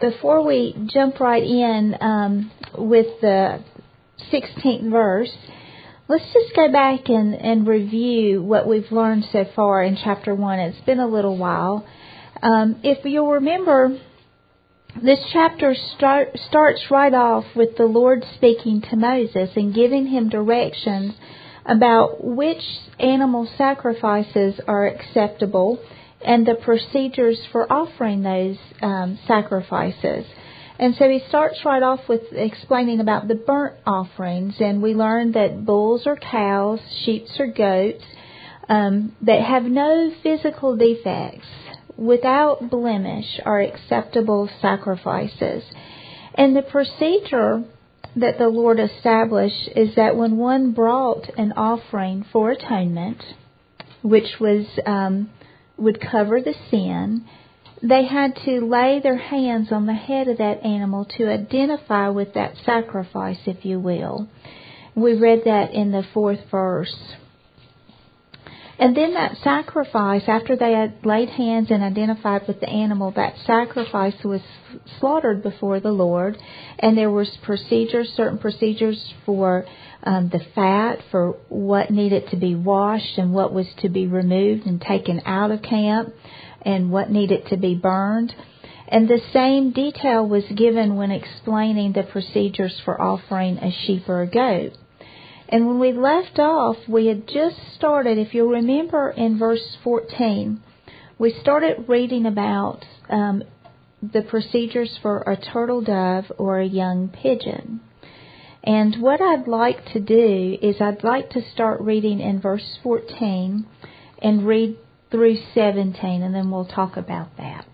before we jump right in with the 16th verse, let's just go back and review what we've learned so far in chapter 1. It's been a little while. If you'll remember, this chapter starts right off with the Lord speaking to Moses and giving him directions about which animal sacrifices are acceptable and the procedures for offering those sacrifices. And so he starts right off with explaining about the burnt offerings, and we learned that bulls or cows, sheep or goats that have no physical defects, without blemish, are acceptable sacrifices. And the procedure that the Lord established is that when one brought an offering for atonement, which was would cover the sin, they had to lay their hands on the head of that animal to identify with that sacrifice, if you will. We read that in the 4th verse. And then that sacrifice, after they had laid hands and identified with the animal, that sacrifice was slaughtered before the Lord. And there was certain procedures for the fat, for what needed to be washed and what was to be removed and taken out of camp, and what needed to be burned. And the same detail was given when explaining the procedures for offering a sheep or a goat. And when we left off, we had just started, if you'll remember in verse 14, we started reading about the procedures for a turtle dove or a young pigeon. And what I'd like to do is I'd like to start reading in verse 14 and read through 17, and then we'll talk about that.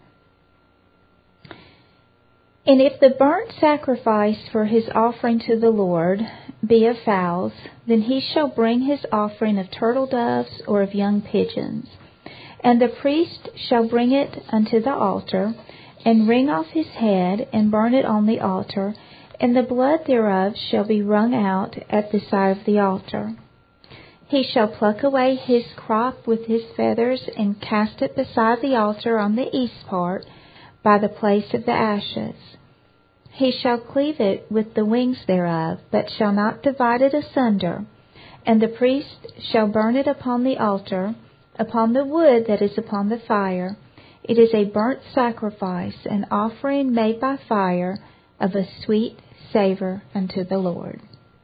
And if the burnt sacrifice for his offering to the Lord be of fowls, then he shall bring his offering of turtle doves or of young pigeons. And the priest shall bring it unto the altar, and wring off his head, and burn it on the altar, and the blood thereof shall be wrung out at the side of the altar. He shall pluck away his crop with his feathers, and cast it beside the altar on the east part, by the place of the ashes. He shall cleave it with the wings thereof, but shall not divide it asunder. And the priest shall burn it upon the altar, upon the wood that is upon the fire. It is a burnt sacrifice, an offering made by fire, of a sweet savor unto the Lord.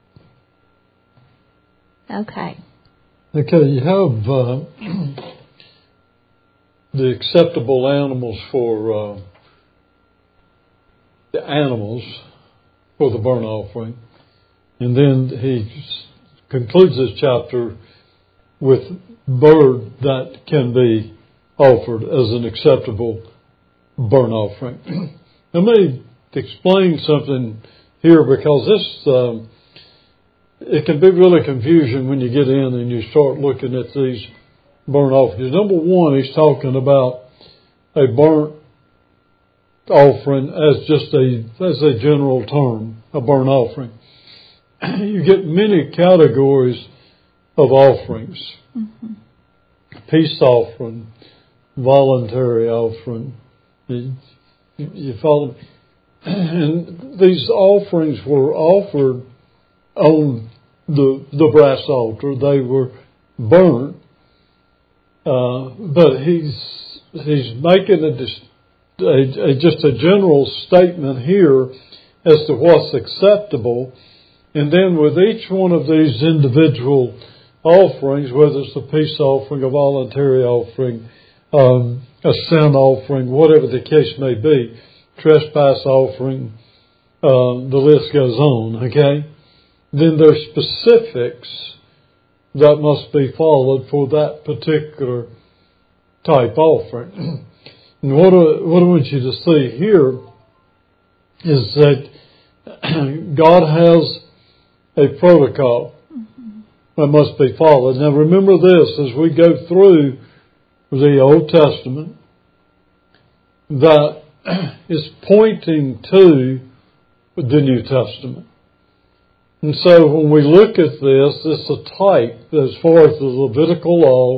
Okay. Okay, you have the acceptable animals for the burnt offering. And then he concludes this chapter with bird that can be offered as an acceptable burnt offering. Let me explain something here, because this it can be really confusing when you get in and you start looking at these burnt offerings. Number one, he's talking about a burnt offering as a general term, a burnt offering. You get many categories of offerings. Mm-hmm. Peace offering, voluntary offering. You follow me? And these offerings were offered on the brass altar. They were burnt. But he's making just a general statement here as to what's acceptable. And then with each one of these individual offerings, whether it's a peace offering, a voluntary offering, a sin offering, whatever the case may be, trespass offering, the list goes on, okay? Then there's specifics that must be followed for that particular type offering. And what I want you to see here is that God has a protocol that must be followed. Now remember this, as we go through the Old Testament, that is pointing to the New Testament. And so when we look at this, it's a type as far as the Levitical law,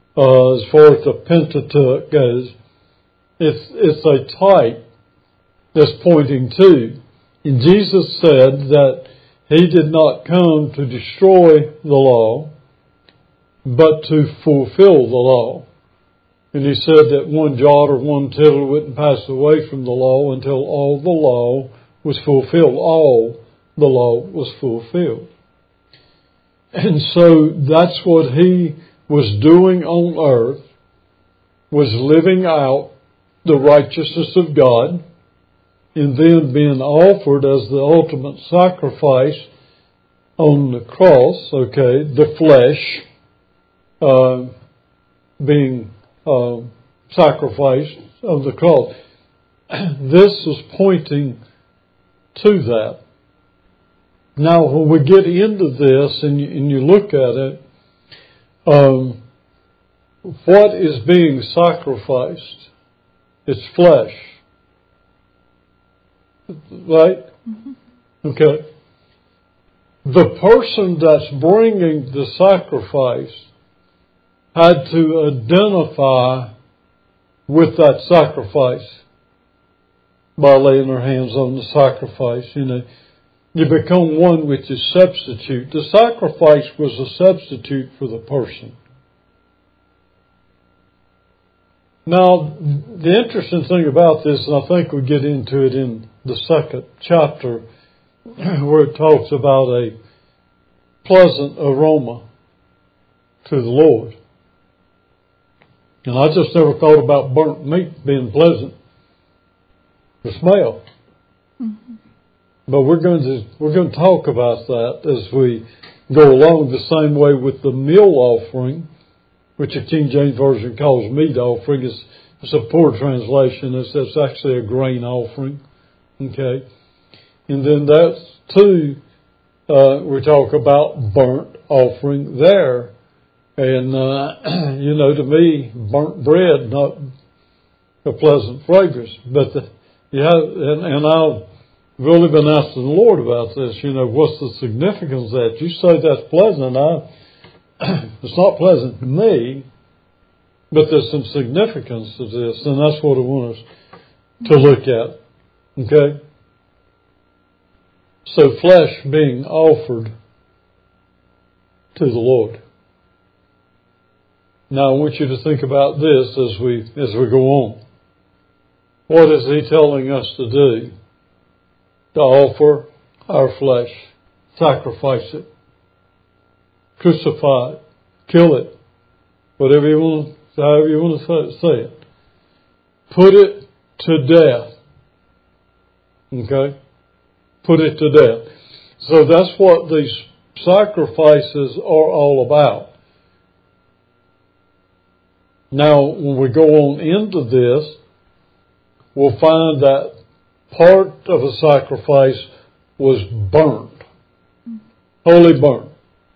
as far as the Pentateuch goes. It's a type that's pointing to. And Jesus said that He did not come to destroy the law, but to fulfill the law. And He said that one jot or one tittle wouldn't pass away from the law until all the law was fulfilled. All the law was fulfilled. And so that's what He was doing on earth, was living out the righteousness of God, and then being offered as the ultimate sacrifice on the cross, the flesh being sacrificed on the cross. This is pointing to that. Now, when we get into this and you look at it, what is being sacrificed? It's flesh. Right? Mm-hmm. Okay. The person that's bringing the sacrifice had to identify with that sacrifice by laying their hands on the sacrifice. You become one with the substitute. The sacrifice was a substitute for the person. Now, the interesting thing about this, and I think we get into it in the second chapter, where it talks about a pleasant aroma to the Lord. And I just never thought about burnt meat being pleasant to smell. Mm-hmm. But we're going to talk about that as we go along, the same way with the meal offering, which the King James Version calls meat offering. It's a poor translation. It's actually a grain offering. Okay? And then that's too, we talk about burnt offering there. And, to me, burnt bread, not a pleasant fragrance. But, and I've really been asking the Lord about this. What's the significance of that? You say that's pleasant. It's not pleasant to me, but there's some significance to this, and that's what I want us to look at. Okay? So flesh being offered to the Lord. Now I want you to think about this as we go on. What is He telling us to do? To offer our flesh, sacrifice it, crucify it, kill it, however you want to say it. Put it to death. Okay? Put it to death. So that's what these sacrifices are all about. Now, when we go on into this, we'll find that part of a sacrifice was burned, wholly burned.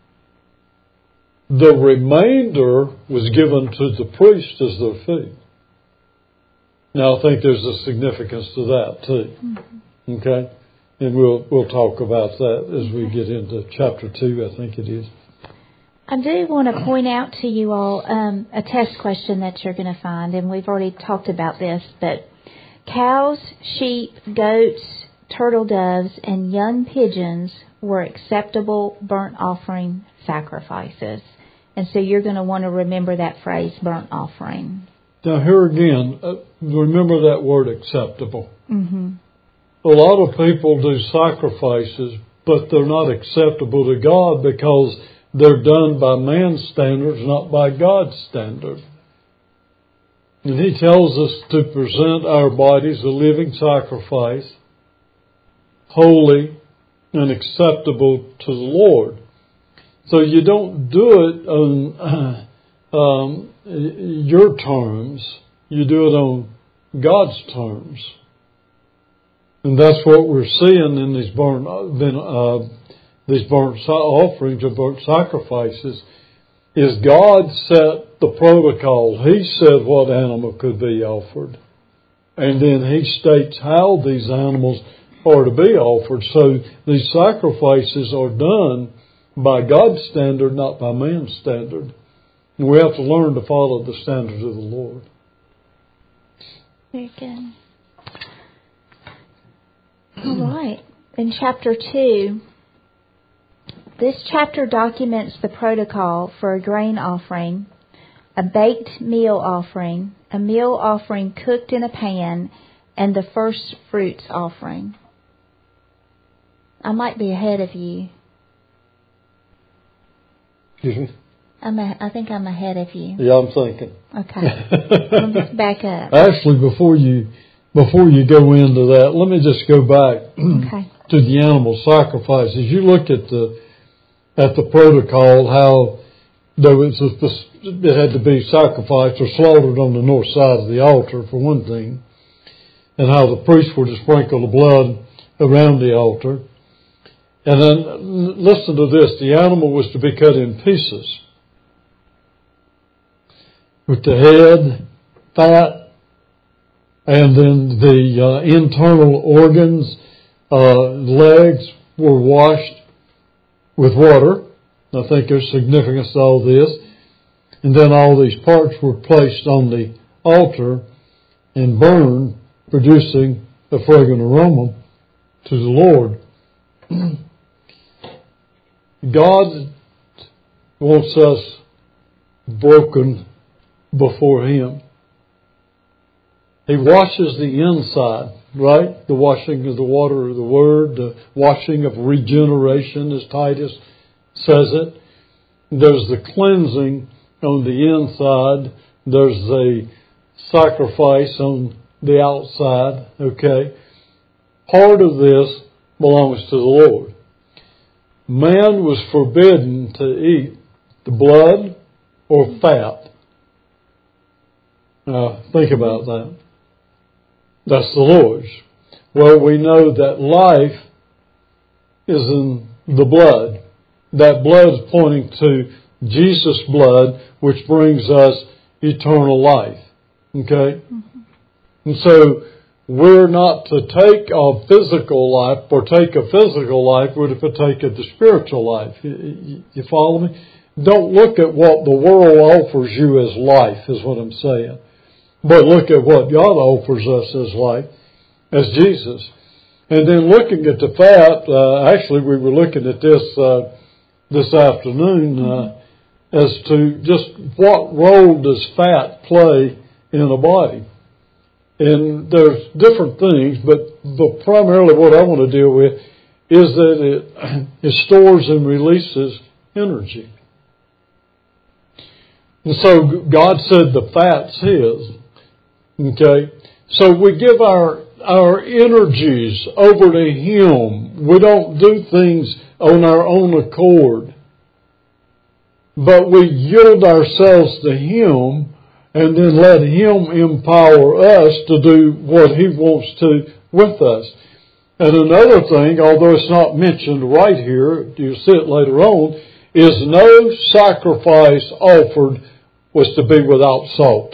The remainder was given to the priest as their food. Now, I think there's a significance to that too. Mm-hmm. Okay? And we'll talk about that as we get into chapter 2, I think it is. I do want to point out to you all a test question that you're going to find, and we've already talked about this, but cows, sheep, goats, turtle doves, and young pigeons were acceptable burnt offering sacrifices. And so you're going to want to remember that phrase, burnt offering. Now here again, remember that word acceptable. Mm-hmm. A lot of people do sacrifices, but they're not acceptable to God because they're done by man's standards, not by God's standard. And He tells us to present our bodies a living sacrifice, holy and acceptable to the Lord. So you don't do it on your terms. You do it on God's terms. And that's what we're seeing in these burnt offerings or burnt sacrifices, is God set the protocol. He said what animal could be offered. And then He states how these animals are to be offered. So these sacrifices are done by God's standard, not by man's standard. And we have to learn to follow the standards of the Lord. Very good. All right. In chapter 2, this chapter documents the protocol for a grain offering, a baked meal offering, a meal offering cooked in a pan, and the first fruits offering. I might be ahead of you. Excuse me? I think I'm ahead of you. Yeah, I'm thinking. Okay. Let's back up. Actually, before you go into that, let me just go back to the animal sacrifices. You look at the protocol, how it had to be sacrificed or slaughtered on the north side of the altar, for one thing, and how the priests were to sprinkle the blood around the altar. And then, listen to this, the animal was to be cut in pieces, with the head, fat, and then the internal organs, legs were washed with water. I think there's significance to all this. And then all these parts were placed on the altar and burned, producing a fragrant aroma to the Lord. God wants us broken before Him. He washes the inside, right? The washing of the water of the Word, the washing of regeneration, as Titus says it. There's the cleansing on the inside. There's the sacrifice on the outside, okay? Part of this belongs to the Lord. Man was forbidden to eat the blood or fat. Think about that. That's the Lord's. Well, we know that life is in the blood. That blood is pointing to Jesus' blood, which brings us eternal life. Okay? Mm-hmm. And so, we're not to take a physical life, or take a physical life, we're to partake of the spiritual life. You follow me? Don't look at what the world offers you as life, is what I'm saying. But look at what God offers us as life, as Jesus. And then looking at the fat, actually we were looking at this afternoon, as to just what role does fat play in a body. And there's different things, but primarily what I want to deal with is that it stores and releases energy. And so God said the fat's His. Okay? So we give our energies over to Him. We don't do things on our own accord. But we yield ourselves to Him and then let Him empower us to do what He wants to with us. And another thing, although it's not mentioned right here, you'll see it later on, is no sacrifice offered was to be without salt.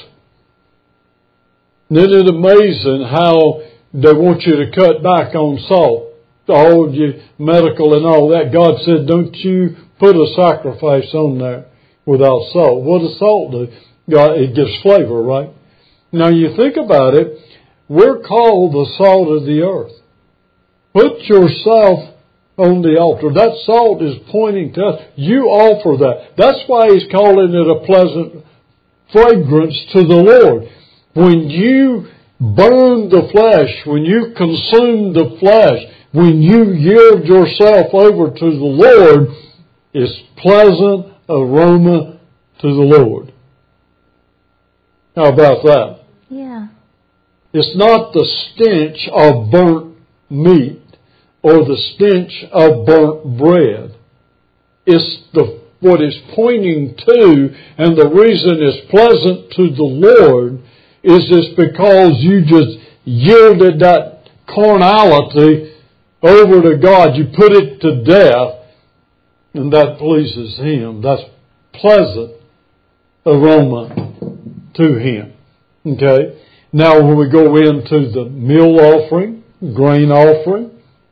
Isn't it amazing how they want you to cut back on salt? All your medical and all that. God said, don't you put a sacrifice on there without salt. What does salt do? It gives flavor, right? Now you think about it, we're called the salt of the earth. Put yourself on the altar. That salt is pointing to us. You offer that. That's why He's calling it a pleasant fragrance to the Lord. When you burn the flesh, when you consume the flesh, when you yield yourself over to the Lord, it's pleasant aroma to the Lord. How about that? Yeah. It's not the stench of burnt meat or the stench of burnt bread. It's what it's pointing to, and the reason it's pleasant to the Lord is just because you just yielded that carnality over to God. You put it to death, and that pleases Him. That's pleasant aroma to Him. Okay? Now when we go into the meal offering, grain offering,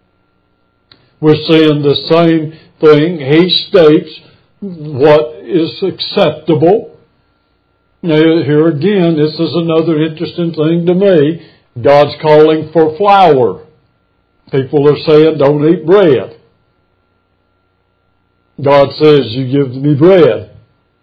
we're seeing the same thing. He states what is acceptable. Now, here again, this is another interesting thing to me. God's calling for flour. People are saying, don't eat bread. God says, you give me bread.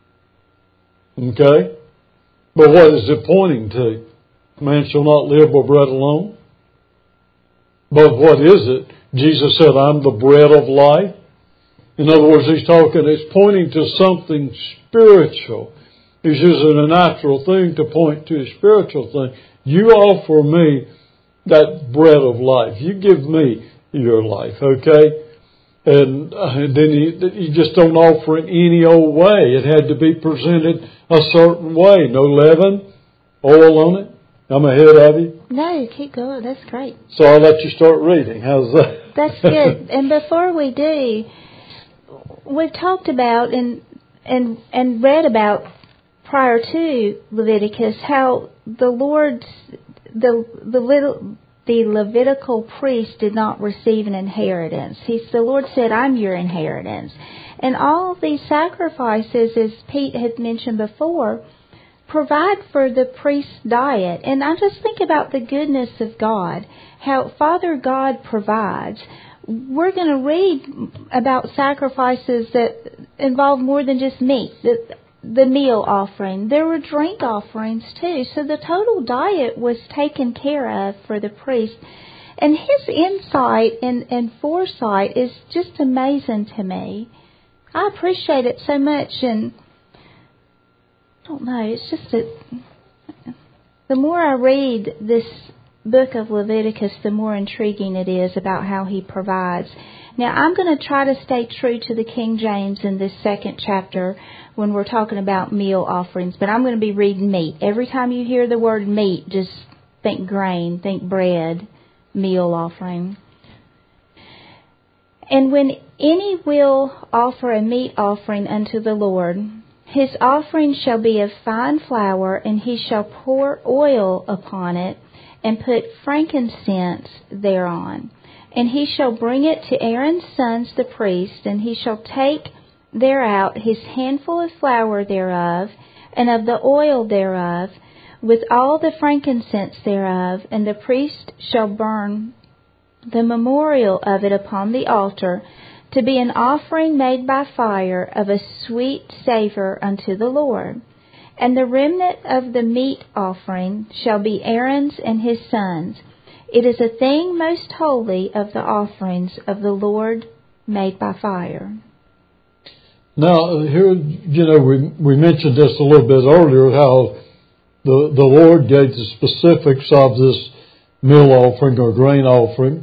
Okay? But what is it pointing to? Man shall not live by bread alone. But what is it? Jesus said, I'm the bread of life. In other words, it's pointing to something spiritual. He's using a natural thing to point to a spiritual thing. You offer me that bread of life. You give me your life, okay? And then you just don't offer it any old way. It had to be presented a certain way. No leaven, oil on it. I'm ahead of you. No, keep going. That's great. So I'll let you start reading. How's that? That's good. And before we do, we've talked about and read about prior to Leviticus how the Levitical priest did not receive an inheritance. The Lord said, I'm your inheritance. And all of these sacrifices, as Pete had mentioned before, provide for the priest's diet. And I just think about the goodness of God, how Father God provides. We're going to read about sacrifices that involve more than just meat, the meal offering. There were drink offerings too. So the total diet was taken care of for the priest. And his insight and foresight is just amazing to me. I appreciate it so much, and I don't know, it's just that the more I read this book of Leviticus, the more intriguing it is about how he provides. Now, I'm going to try to stay true to the King James in this second chapter when we're talking about meal offerings, but I'm going to be reading meat. Every time you hear the word meat, just think grain, think bread, meal offering. And when any will offer a meat offering unto the Lord, his offering shall be of fine flour, and he shall pour oil upon it, and put frankincense thereon. And he shall bring it to Aaron's sons the priests, and he shall take thereout his handful of flour thereof, and of the oil thereof, with all the frankincense thereof, and the priest shall burn the memorial of it upon the altar, to be an offering made by fire of a sweet savour unto the Lord. And the remnant of the meat offering shall be Aaron's and his sons. It is a thing most holy of the offerings of the Lord made by fire. Now, here, we mentioned this a little bit earlier, how the Lord gave the specifics of this meal offering or grain offering.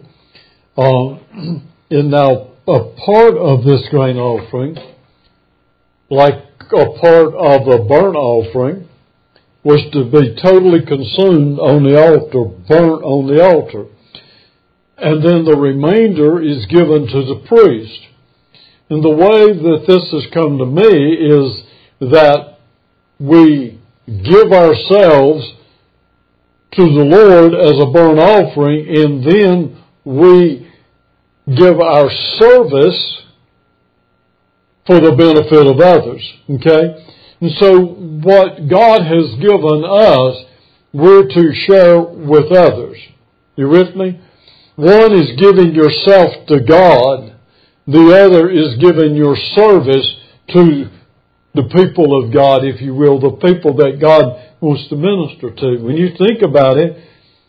And now, a part of this grain offering, like a part of a burnt offering, was to be totally consumed on the altar, burnt on the altar. And then the remainder is given to the priest. And the way that this has come to me is that we give ourselves to the Lord as a burnt offering, and then we give our service for the benefit of others. Okay? And so what God has given us, we're to share with others. You with me? One is giving yourself to God. The other is giving your service to the people of God, if you will, the people that God wants to minister to. When you think about it,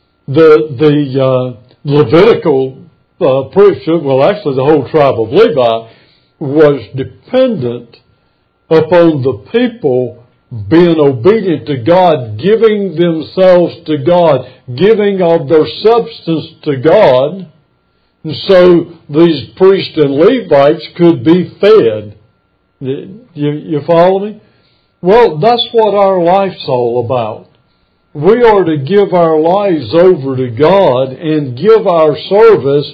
the Levitical priesthood, well, actually the whole tribe of Levi, was dependent upon the people being obedient to God, giving themselves to God, giving of their substance to God. And so these priests and Levites could be fed. You follow me? Well, that's what our life's all about. We are to give our lives over to God and give our service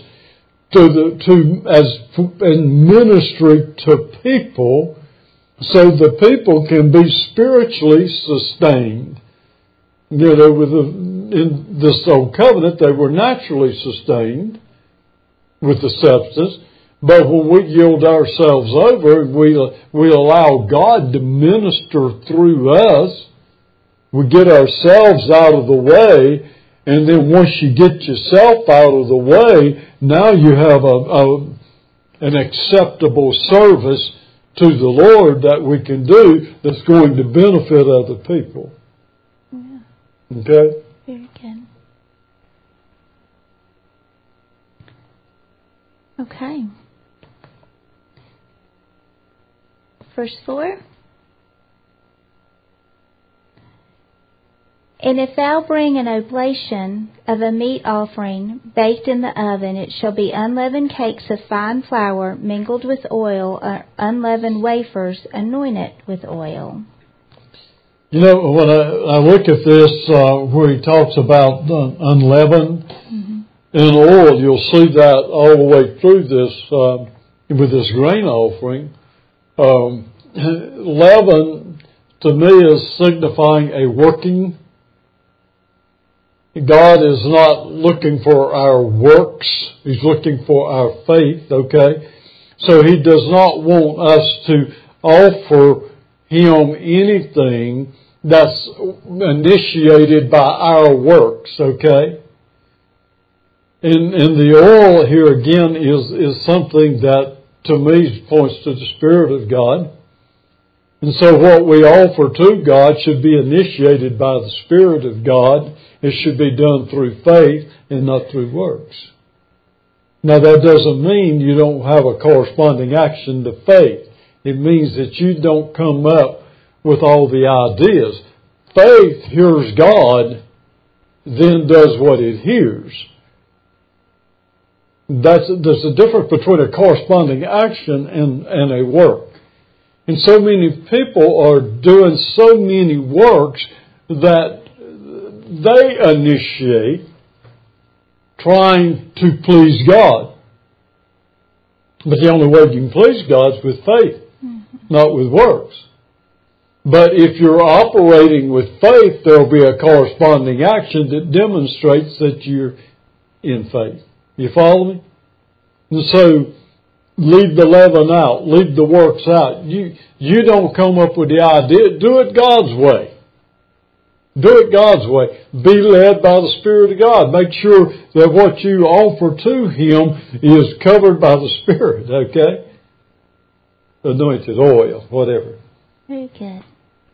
in ministry to people, so the people can be spiritually sustained. In this old covenant, they were naturally sustained with the substance, but when we yield ourselves over, we allow God to minister through us. We get ourselves out of the way, And then once you get yourself out of the way, now you have an acceptable service to the Lord that we can do that's going to benefit other people. Yeah. Okay? Very good. Okay. Verse 4. And if thou bring an oblation of a meat offering baked in the oven, it shall be unleavened cakes of fine flour mingled with oil, or unleavened wafers anointed with oil. You know, when I look at this, where he talks about unleavened and oil, you'll see that all the way through this, with this grain offering. Leaven, to me, is signifying a working. God is not looking for our works. He's looking for our faith, okay? So He does not want us to offer Him anything that's initiated by our works, okay? And the oil here again is something that to me points to the Spirit of God. And so what we offer to God should be initiated by the Spirit of God. It should be done through faith and not through works. Now that doesn't mean you don't have a corresponding action to faith. It means that you don't come up with all the ideas. Faith hears God, then does what it hears. There's a difference between a corresponding action and a work. And so many people are doing so many works that they initiate trying to please God. But the only way you can please God is with faith, not with works. But if you're operating with faith, there will be a corresponding action that demonstrates that you're in faith. You follow me? And so, leave the leaven out. Leave the works out. You don't come up with the idea. Do it God's way. Do it God's way. Be led by the Spirit of God. Make sure that what you offer to Him is covered by the Spirit, okay? Anointed oil, whatever. Very good.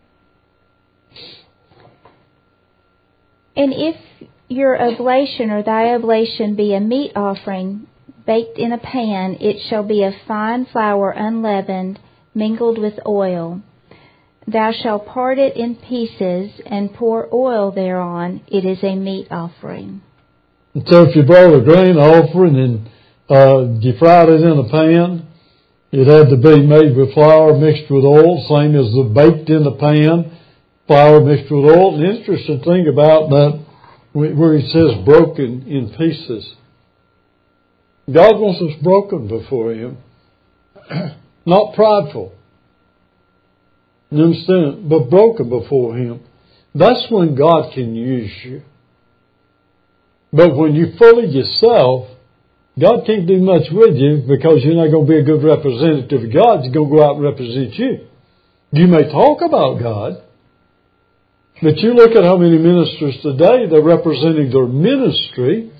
And if your oblation or thy oblation be a meat offering baked in a pan, it shall be of fine flour unleavened, mingled with oil. Thou shalt part it in pieces and pour oil thereon. It is a meat offering. And so if you brought a grain offering and you fried it in a pan, it had to be made with flour mixed with oil, same as the baked in the pan, flour mixed with oil. The interesting thing about that, where he says broken in pieces, God wants us broken before Him, not prideful. You understand? But broken before Him. That's when God can use you. But when you fully yourself, God can't do much with you because you're not going to be a good representative of God. He's going to go out and represent you. You may talk about God, but you look at how many ministers today, they're representing their ministry.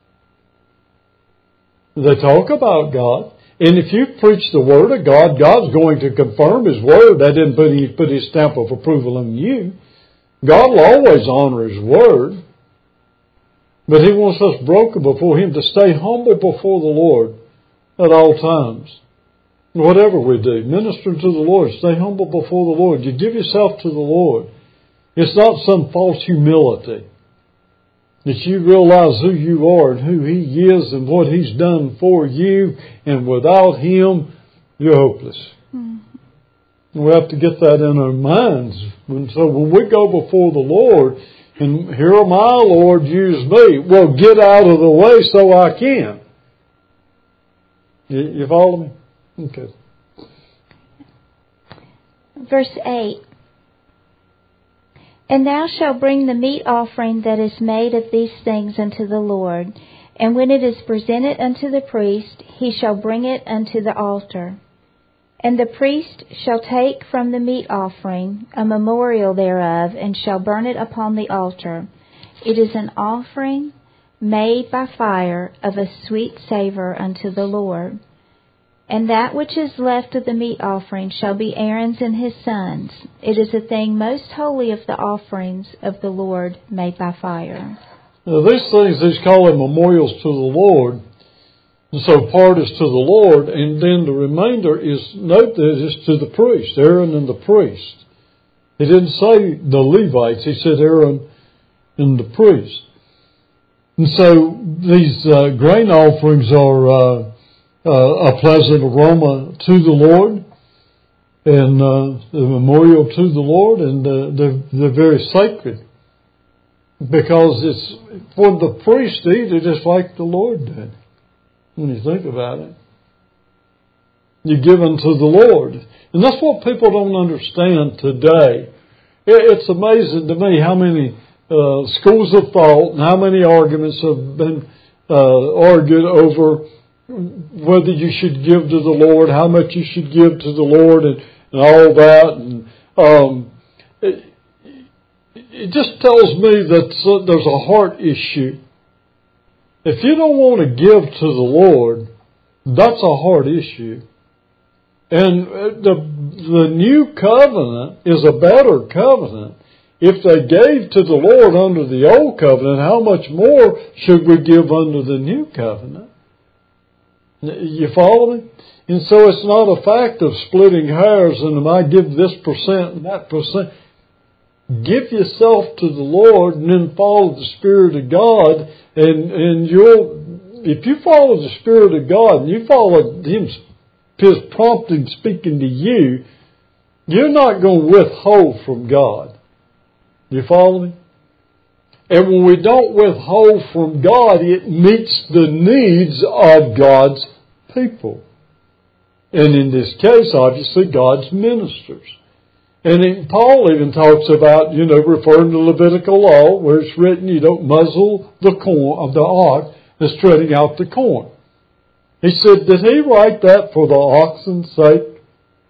They talk about God. And if you preach the Word of God, God's going to confirm His Word. That didn't put His stamp of approval on you. God will always honor His Word. But He wants us broken before Him to stay humble before the Lord at all times. Whatever we do, minister to the Lord. Stay humble before the Lord. You give yourself to the Lord. It's not some false humility. That you realize who you are and who He is and what He's done for you. And without Him, you're hopeless. Mm-hmm. We have to get that in our minds. And so when we go before the Lord, and here am I, Lord, use me. Well, get out of the way so I can. You follow me? Okay. Verse 8. And thou shalt bring the meat offering that is made of these things unto the Lord. And when it is presented unto the priest, he shall bring it unto the altar. And the priest shall take from the meat offering a memorial thereof, and shall burn it upon the altar. It is an offering made by fire of a sweet savor unto the Lord. And that which is left of the meat offering shall be Aaron's and his sons. It is a thing most holy of the offerings of the Lord made by fire. Now, these things, he's calling memorials to the Lord. And so part is to the Lord, and then the remainder is, note that it's to the priest, Aaron and the priest. He didn't say the Levites, he said Aaron and the priest. And so these grain offerings are a pleasant aroma to the Lord, and the memorial to the Lord, and they're very sacred. Because it's for the priest to eat it just like the Lord did. When you think about it, you give unto the Lord. And that's what people don't understand today. It's amazing to me how many schools of thought and how many arguments have been argued over whether you should give to the Lord, how much you should give to the Lord, and all that. And it just tells me that there's a heart issue. If you don't want to give to the Lord, that's a heart issue. And the new covenant is a better covenant. If they gave to the Lord under the old covenant, how much more should we give under the new covenant? You follow me? And so it's not a fact of splitting hairs and I give this percent and that percent. Give yourself to the Lord and then follow the Spirit of God, and if you follow the Spirit of God and you follow His prompting speaking to you, you're not going to withhold from God. You follow me? And when we don't withhold from God, it meets the needs of God's people. And in this case, obviously, God's ministers. And Paul even talks about, referring to Levitical law, where it's written, you don't muzzle the corn of the ox that's treading out the corn. He said, did he write that for the oxen's sake?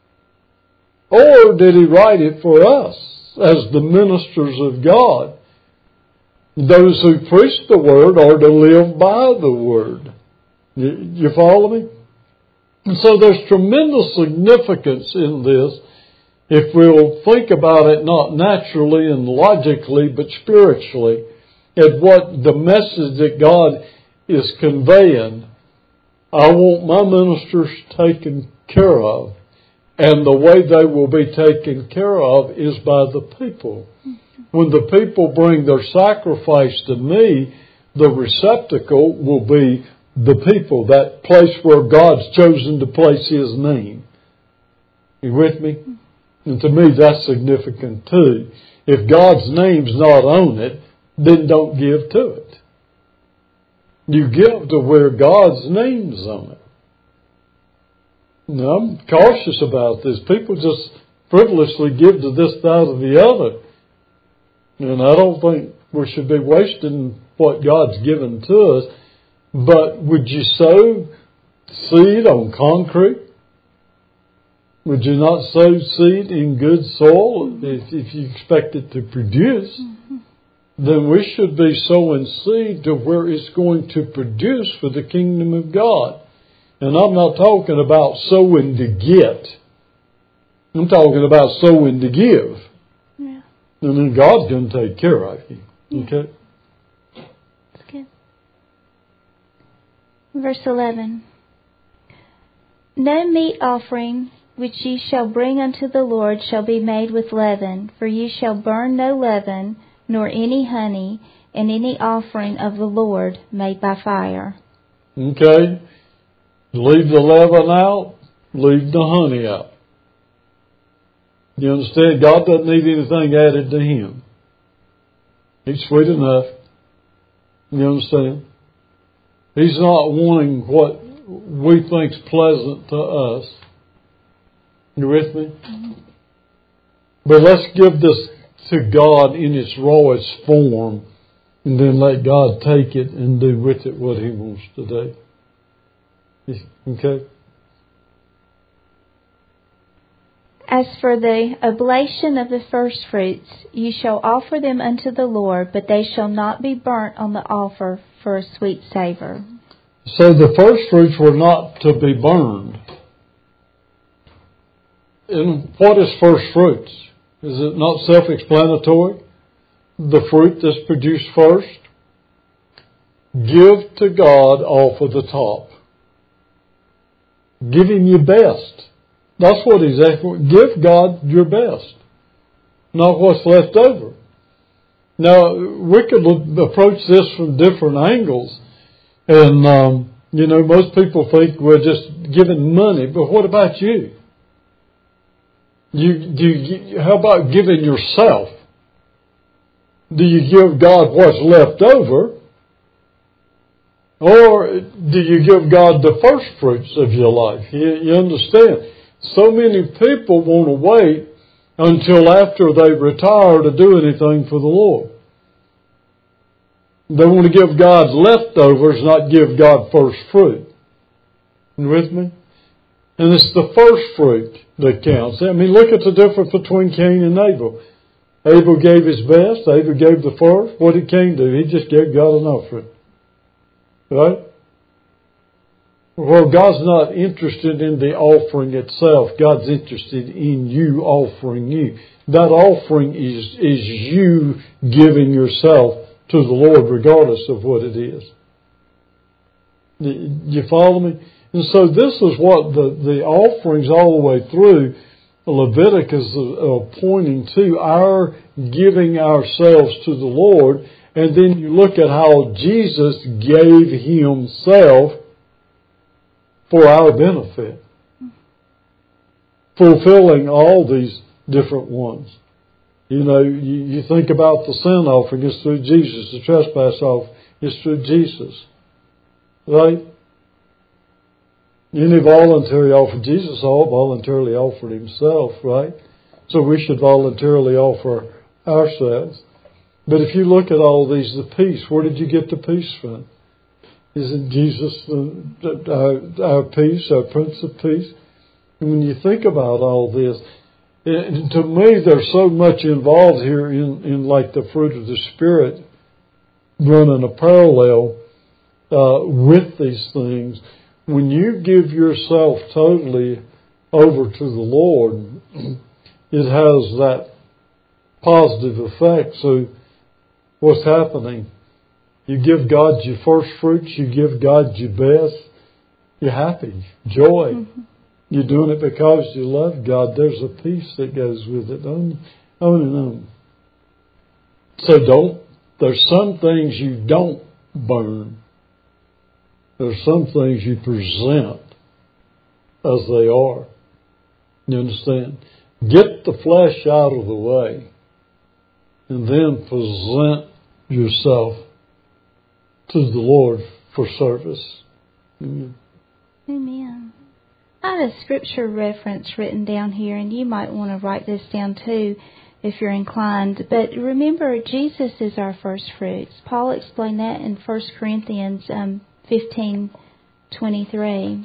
Or did he write it for us as the ministers of God? Those who preach the word are to live by the word. You follow me? And so there's tremendous significance in this. If we'll think about it not naturally and logically, but spiritually, at what the message that God is conveying, I want my ministers taken care of. And the way they will be taken care of is by the people. When the people bring their sacrifice to me, the receptacle will be the people, that place where God's chosen to place His name. You with me? And to me, that's significant too. If God's name's not on it, then don't give to it. You give to where God's name's on it. Now, I'm cautious about this. People just frivolously give to this, that, or the other. And I don't think we should be wasting what God's given to us. But would you sow seed on concrete? Would you not sow seed in good soil if you expect it to produce? Mm-hmm. Then we should be sowing seed to where it's going to produce for the kingdom of God. And I'm not talking about sowing to get. I'm talking about sowing to give. Yeah. And then God's going to take care of you. Yeah. Okay? That's good. Verse 11. No meat offering which ye shall bring unto the Lord shall be made with leaven, for ye shall burn no leaven, nor any honey, in any offering of the Lord made by fire. Okay. Leave the leaven out, leave the honey out. You understand? God doesn't need anything added to Him. He's sweet enough. You understand? He's not wanting what we think's pleasant to us. You with me? Mm-hmm. But let's give this to God in its rawest form, and then let God take it and do with it what He wants to do. Okay? As for the oblation of the firstfruits, you shall offer them unto the Lord, but they shall not be burnt on the altar for a sweet savor. So the firstfruits were not to be burned. And what is firstfruits? Is it not self-explanatory? The fruit that's produced first? Give to God off of the top. Give Him your best. That's what He's asking for. Give God your best, not what's left over. Now, we could approach this from different angles. And, most people think we're just giving money. But what about you? How about giving yourself? Do you give God what's left over? Or do you give God the first fruits of your life? You understand? So many people want to wait until after they retire to do anything for the Lord. They want to give God leftovers, not give God first fruit. You with me? And it's the first fruit that counts. I mean, look at the difference between Cain and Abel. Abel gave his best. Abel gave the first. What did Cain do? He just gave God an offering. Right? Well, God's not interested in the offering itself. God's interested in you offering you. That offering is you giving yourself to the Lord regardless of what it is. You follow me? And so this is what the offerings all the way through Leviticus is pointing to, our giving ourselves to the Lord. And then you look at how Jesus gave Himself for our benefit, fulfilling all these different ones. You think about the sin offering, it's through Jesus. The trespass offering is through Jesus. Right? Any voluntary offer, Jesus voluntarily offered Himself, right? So we should voluntarily offer ourselves. But if you look at all these, the peace, where did you get the peace from? Isn't Jesus our peace, our Prince of Peace? And when you think about all this, to me there's so much involved here in like the fruit of the Spirit, running a parallel with these things. When you give yourself totally over to the Lord, it has that positive effect. So what's happening? You give God your first fruits, you give God your best, you're happy, joy. Mm-hmm. You're doing it because you love God. There's a peace that goes with it. On and on. So there's some things you don't burn. There's some things you present as they are. You understand? Get the flesh out of the way and then present yourself to the Lord for service. Amen. Amen. I have a scripture reference written down here, and you might want to write this down too if you're inclined. But remember, Jesus is our first fruits. Paul explained that in 1 Corinthians 15:23.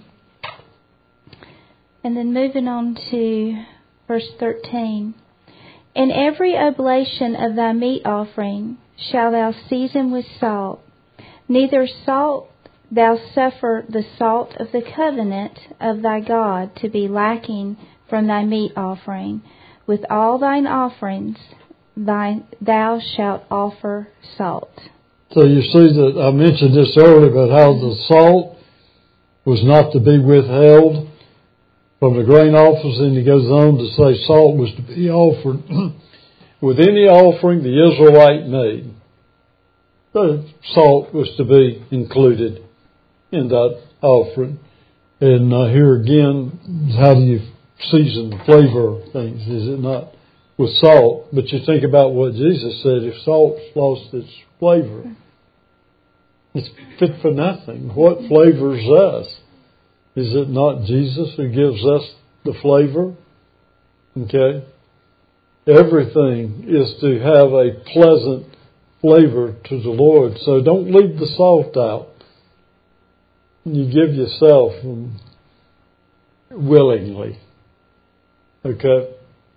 And then moving on to verse 13. In every oblation of thy meat offering shalt thou season with salt. Neither salt thou suffer the salt of the covenant of thy God to be lacking from thy meat offering. With all thine offerings thou shalt offer salt. So you see that I mentioned this earlier about how the salt was not to be withheld from the grain offerings, and he goes on to say salt was to be offered with any offering the Israelite made. The salt was to be included in that offering. And here again, how do you season the flavor of things? Is it not with salt? But you think about what Jesus said, if salt's lost its flavor, it's fit for nothing. What flavors us? Is it not Jesus who gives us the flavor? Okay? Everything is to have a pleasant flavor to the Lord. So don't leave the salt out. You give yourself willingly. Okay?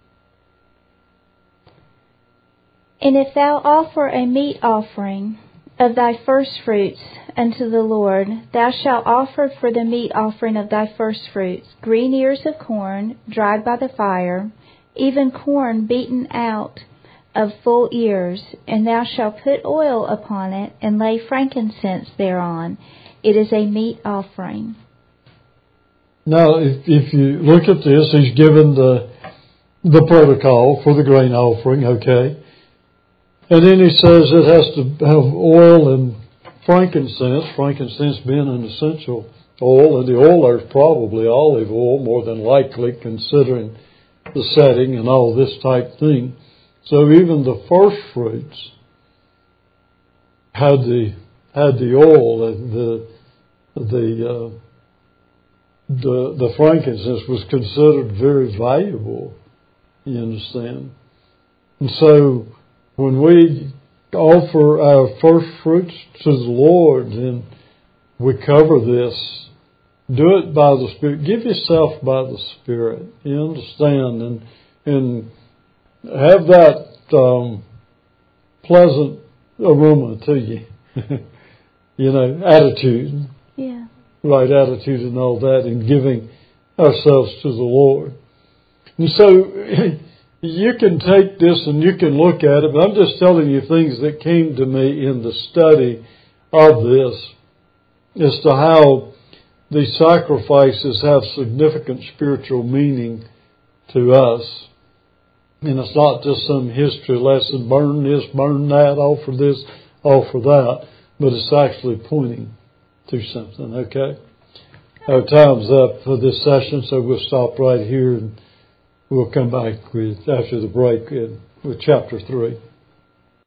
And if thou offer a meat offering of thy firstfruits unto the Lord, thou shalt offer for the meat offering of thy firstfruits green ears of corn, dried by the fire, even corn beaten out of full ears, and thou shalt put oil upon it, and lay frankincense thereon. It is a meat offering. Now, if you look at this, he's given the protocol for the grain offering, okay? And then he says it has to have oil and frankincense being an essential oil, and the oil there's probably olive oil, more than likely, considering the setting and all this type thing. So even the first fruits had the oil, and the frankincense was considered very valuable. You understand? And so when we offer our first fruits to the Lord, and we cover this, do it by the Spirit. Give yourself by the Spirit. You understand? And have that pleasant aroma to you. Attitude. Yeah. Right attitude and all that, and giving ourselves to the Lord. And so you can take this and you can look at it, but I'm just telling you things that came to me in the study of this as to how these sacrifices have significant spiritual meaning to us. And it's not just some history lesson, burn this, burn that, offer this, offer that, but it's actually pointing to something, okay? Our time's up for this session, so we'll stop right here and we'll come back after the break with chapter 3.